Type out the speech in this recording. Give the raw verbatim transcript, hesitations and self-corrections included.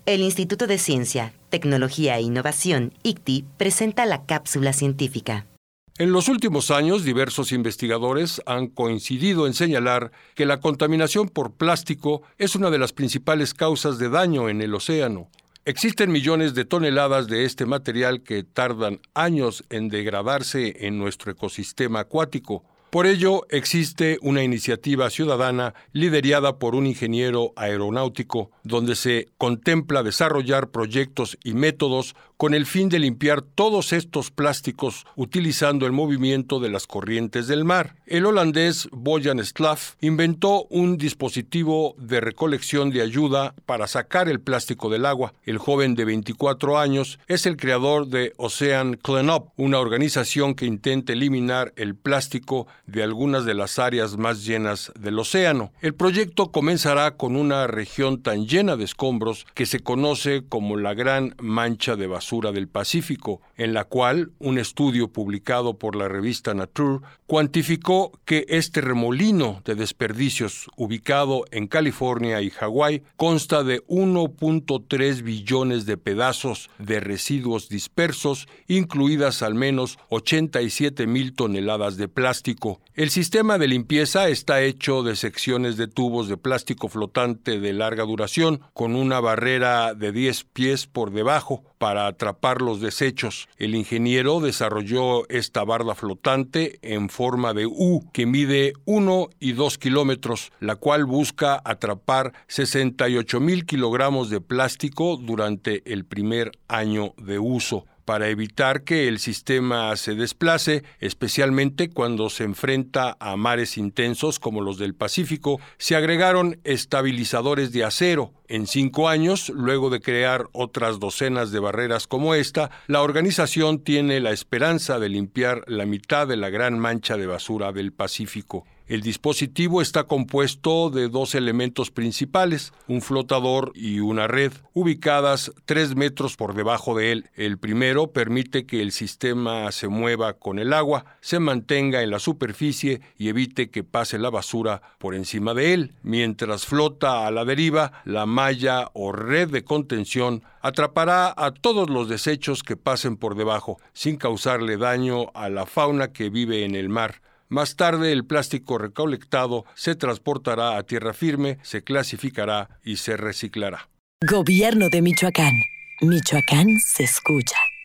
El Instituto de Ciencia, Tecnología e Innovación, I C T I, presenta la cápsula científica. En los últimos años, diversos investigadores han coincidido en señalar que la contaminación por plástico es una de las principales causas de daño en el océano. Existen millones de toneladas de este material que tardan años en degradarse en nuestro ecosistema acuático. Por ello, existe una iniciativa ciudadana liderada por un ingeniero aeronáutico, donde se contempla desarrollar proyectos y métodos con el fin de limpiar todos estos plásticos utilizando el movimiento de las corrientes del mar. El holandés Boyan Slaff inventó un dispositivo de recolección de ayuda para sacar el plástico del agua. El joven de veinticuatro años es el creador de Ocean Cleanup, una organización que intenta eliminar el plástico de algunas de las áreas más llenas del océano. El proyecto comenzará con una región tan llena de escombros que se conoce como la Gran Mancha de Basura del Pacífico, en la cual un estudio publicado por la revista Nature cuantificó que este remolino de desperdicios ubicado en California y Hawái consta de uno punto tres billones de pedazos de residuos dispersos, incluidas al menos ochenta y siete mil toneladas de plástico. El sistema de limpieza está hecho de secciones de tubos de plástico flotante de larga duración, con una barrera de diez pies por debajo para atrapar los desechos. El ingeniero desarrolló esta barda flotante en forma de U, que mide uno y dos kilómetros, la cual busca atrapar sesenta y ocho mil kilogramos de plástico durante el primer año de uso, para evitar que el sistema se desplace, especialmente cuando se enfrenta a mares intensos como los del Pacífico. Se agregaron estabilizadores de acero. En cinco años, luego de crear otras docenas de barreras como esta, la organización tiene la esperanza de limpiar la mitad de la gran mancha de basura del Pacífico. El dispositivo está compuesto de dos elementos principales, un flotador y una red, ubicadas tres metros por debajo de él. El primero permite que el sistema se mueva con el agua, se mantenga en la superficie y evite que pase la basura por encima de él. Mientras flota a la deriva, la malla o red de contención atrapará a todos los desechos que pasen por debajo, sin causarle daño a la fauna que vive en el mar. Más tarde, el plástico recolectado se transportará a tierra firme, se clasificará y se reciclará. Gobierno de Michoacán. Michoacán se escucha.